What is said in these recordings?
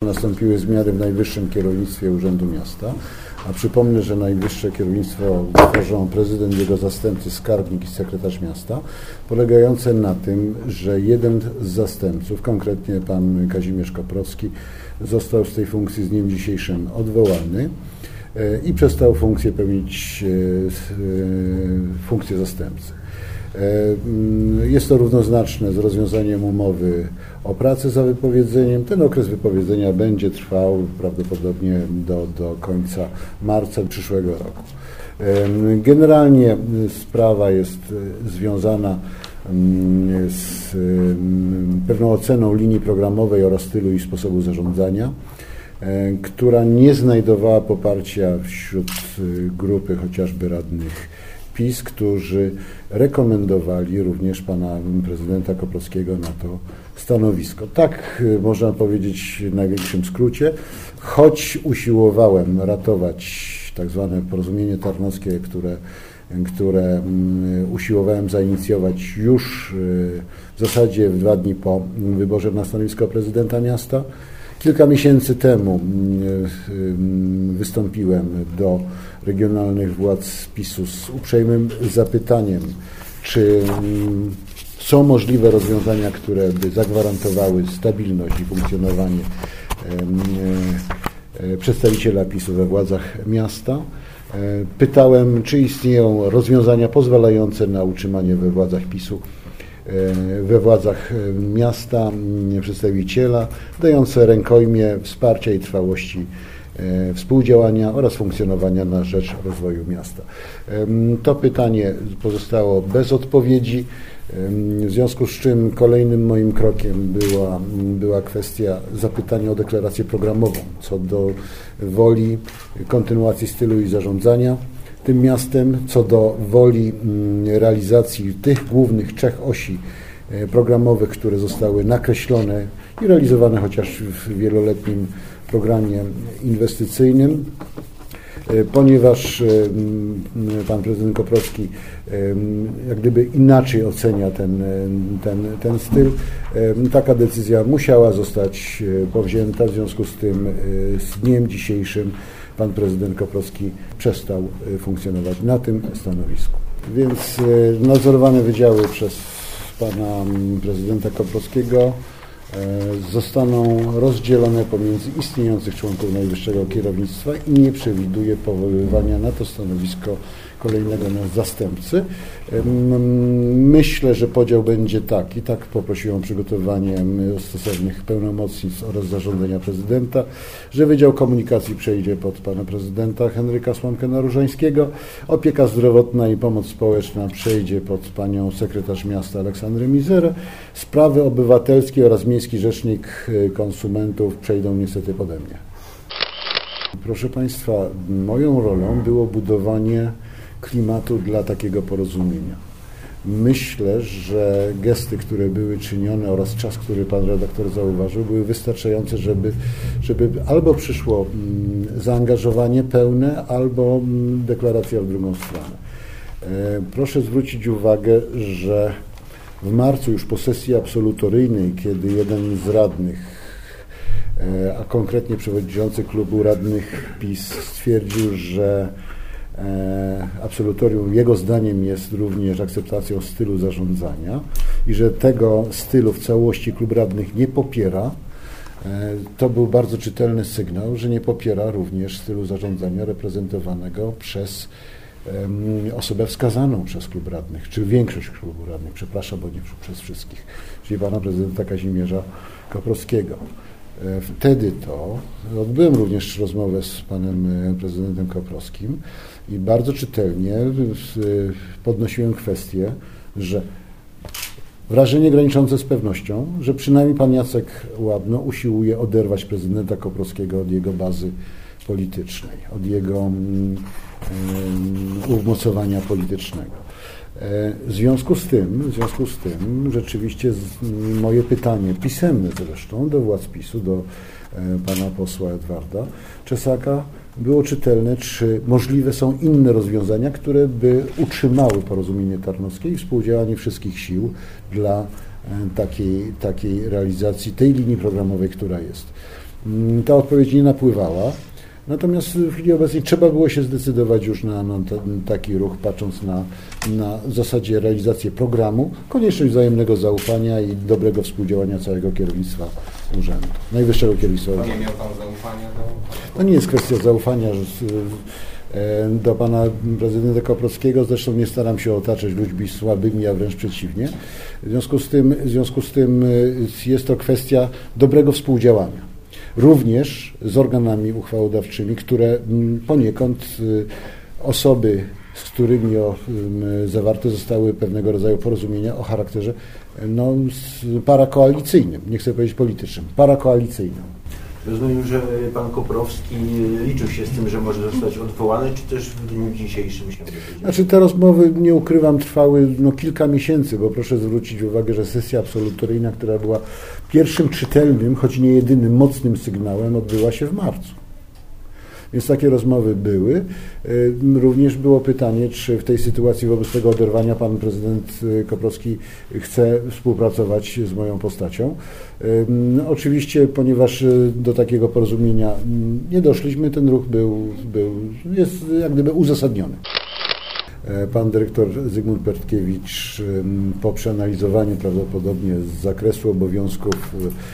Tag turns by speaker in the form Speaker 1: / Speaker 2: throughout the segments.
Speaker 1: nastąpiły zmiany w najwyższym kierownictwie Urzędu Miasta. A przypomnę, że najwyższe kierownictwo tworzą prezydent, jego zastępcy, skarbnik i sekretarz miasta, polegające na tym, że jeden z zastępców, konkretnie pan Kazimierz Koprowski, został z tej funkcji z dniem dzisiejszym odwołany i przestał pełnić funkcję zastępcy. Jest to równoznaczne z rozwiązaniem umowy o pracę za wypowiedzeniem. Ten okres wypowiedzenia będzie trwał prawdopodobnie do końca marca przyszłego roku. Generalnie sprawa jest związana z pewną oceną linii programowej oraz stylu i sposobu zarządzania, która nie znajdowała poparcia wśród grupy chociażby radnych PiS, którzy rekomendowali również pana prezydenta Koprowskiego na to stanowisko. Tak można powiedzieć w największym skrócie, choć usiłowałem ratować tak zwane porozumienie tarnowskie, które usiłowałem zainicjować już w zasadzie w 2 dni po wyborze na stanowisko prezydenta miasta. Kilka miesięcy temu wystąpiłem do regionalnych władz PiS-u z uprzejmym zapytaniem, czy są możliwe rozwiązania, które by zagwarantowały stabilność i funkcjonowanie przedstawiciela PiS-u we władzach miasta. Pytałem, czy istnieją rozwiązania pozwalające na utrzymanie we władzach PiS-u, we władzach miasta przedstawiciela, dające rękojmię wsparcia i trwałości współdziałania oraz funkcjonowania na rzecz rozwoju miasta. To pytanie pozostało bez odpowiedzi, w związku z czym kolejnym moim krokiem była kwestia zapytania o deklarację programową co do woli kontynuacji stylu i zarządzania tym miastem, co do woli realizacji tych głównych 3 osi programowych, które zostały nakreślone i realizowane chociaż w wieloletnim programie inwestycyjnym. Ponieważ pan prezydent Koprowski jak gdyby inaczej ocenia ten styl, taka decyzja musiała zostać powzięta, w związku z tym z dniem dzisiejszym pan prezydent Koprowski przestał funkcjonować na tym stanowisku. Więc nadzorowane wydziały przez pana prezydenta Koprowskiego zostaną rozdzielone pomiędzy istniejących członków najwyższego kierownictwa i nie przewiduje powoływania na to stanowisko kolejnego zastępcy. Myślę, że podział będzie taki. Tak poprosiłem o przygotowanie stosownych pełnomocnictw oraz zarządzenia prezydenta, że Wydział Komunikacji przejdzie pod pana prezydenta Henryka Słomkę-Naróżańskiego, opieka zdrowotna i pomoc społeczna przejdzie pod panią sekretarz miasta Aleksandrę Mizerę, sprawy obywatelskie oraz miejski rzecznik konsumentów przejdą niestety pode mnie. Proszę państwa, moją rolą było budowanie klimatu dla takiego porozumienia. Myślę, że gesty, które były czynione oraz czas, który pan redaktor zauważył, były wystarczające, żeby albo przyszło zaangażowanie pełne, albo deklaracja w drugą stronę. Proszę zwrócić uwagę, że w marcu już po sesji absolutoryjnej, kiedy jeden z radnych, a konkretnie przewodniczący klubu radnych PiS stwierdził, że absolutorium jego zdaniem jest również akceptacją stylu zarządzania i że tego stylu w całości klub radnych nie popiera, to był bardzo czytelny sygnał, że nie popiera również stylu zarządzania reprezentowanego przez osobę wskazaną przez klub radnych, czy większość klubu radnych, przepraszam, bo nie przez wszystkich, czyli pana prezydenta Kazimierza Koprowskiego. Wtedy to odbyłem również rozmowę z panem prezydentem Koprowskim i bardzo czytelnie podnosiłem kwestię, że wrażenie graniczące z pewnością, że przynajmniej pan Jacek Łabno usiłuje oderwać prezydenta Koprowskiego od jego bazy politycznej, od jego umocowania politycznego. W związku z tym rzeczywiście moje pytanie, pisemne zresztą, do władz PiS-u, do pana posła Edwarda Czesaka, było czytelne, czy możliwe są inne rozwiązania, które by utrzymały porozumienie tarnowskie i współdziałanie wszystkich sił dla takiej realizacji tej linii programowej, która jest. Ta odpowiedź nie napływała. Natomiast w chwili obecnej trzeba było się zdecydować już na taki ruch, patrząc na zasadzie realizacji programu, konieczność wzajemnego zaufania i dobrego współdziałania całego kierownictwa urzędu, najwyższego kierownictwa urzędu.
Speaker 2: Nie miał Pan zaufania do...
Speaker 1: To nie jest kwestia zaufania do pana prezydenta Koprowskiego, zresztą nie staram się otaczać ludźmi słabymi, a wręcz przeciwnie. W związku z tym jest to kwestia dobrego współdziałania. Również z organami uchwałodawczymi, które poniekąd osoby, z którymi zawarte zostały pewnego rodzaju porozumienia o charakterze parakoalicyjnym, nie chcę powiedzieć politycznym, parakoalicyjnym.
Speaker 3: Rozumiem, że pan Koprowski liczył się z tym, że może zostać odwołany, czy też w dniu dzisiejszym się dowiedział?
Speaker 1: Znaczy te rozmowy, nie ukrywam, trwały kilka miesięcy, bo proszę zwrócić uwagę, że sesja absolutoryjna, która była pierwszym czytelnym, choć nie jedynym mocnym sygnałem, odbyła się w marcu. Więc takie rozmowy były. Również było pytanie, czy w tej sytuacji wobec tego oderwania pan prezydent Koprowski chce współpracować z moją postacią. Oczywiście, ponieważ do takiego porozumienia nie doszliśmy, ten ruch jest jak gdyby uzasadniony. Pan dyrektor Zygmunt Pertkiewicz po przeanalizowaniu prawdopodobnie z zakresu obowiązków,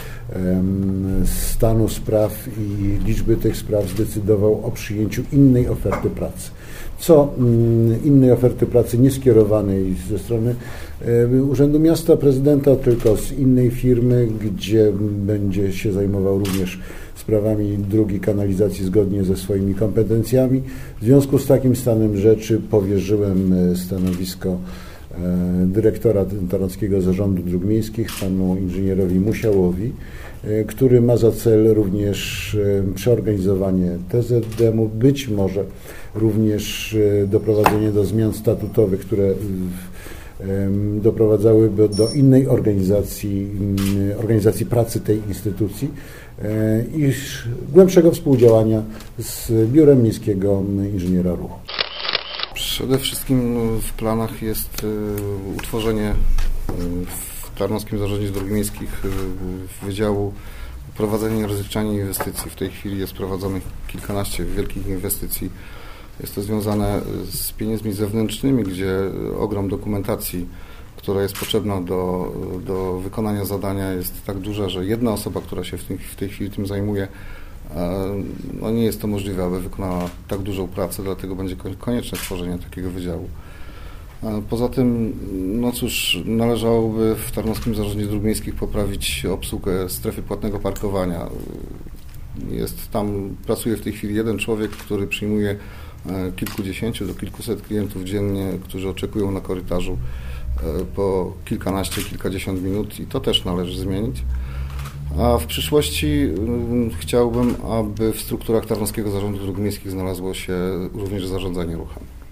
Speaker 1: stanu spraw i liczby tych spraw zdecydował o przyjęciu innej oferty pracy. Innej oferty pracy nie skierowanej ze strony Urzędu Miasta, prezydenta, tylko z innej firmy, gdzie będzie się zajmował również sprawami dróg i kanalizacji zgodnie ze swoimi kompetencjami. W związku z takim stanem rzeczy powierzyłem stanowisko dyrektora Tarnowskiego Zarządu Dróg Miejskich panu inżynierowi Musiałowi, który ma za cel również przeorganizowanie TZD-u, być może również doprowadzenie do zmian statutowych, które doprowadzałyby do innej organizacji pracy tej instytucji i głębszego współdziałania z Biurem Miejskiego Inżyniera Ruchu.
Speaker 4: Przede wszystkim w planach jest utworzenie w Tarnowskim Zarządzie Dróg Miejskich Wydziału Prowadzenie i Rozliczanie Inwestycji. W tej chwili jest prowadzonych kilkanaście wielkich inwestycji. Jest to związane z pieniędzmi zewnętrznymi, gdzie ogrom dokumentacji, która jest potrzebna do wykonania zadania, jest tak duża, że jedna osoba, która się w tej chwili tym zajmuje, nie jest to możliwe, aby wykonała tak dużą pracę, dlatego będzie konieczne stworzenie takiego wydziału. Poza tym, należałoby w Tarnowskim Zarządzie Dróg Miejskich poprawić obsługę strefy płatnego parkowania. Pracuje w tej chwili jeden człowiek, który przyjmuje kilkudziesięciu do kilkuset klientów dziennie, którzy oczekują na korytarzu po kilkanaście, kilkadziesiąt minut i to też należy zmienić. A w przyszłości chciałbym, aby w strukturach Tarnowskiego Zarządu Dróg Miejskich znalazło się również zarządzanie ruchem.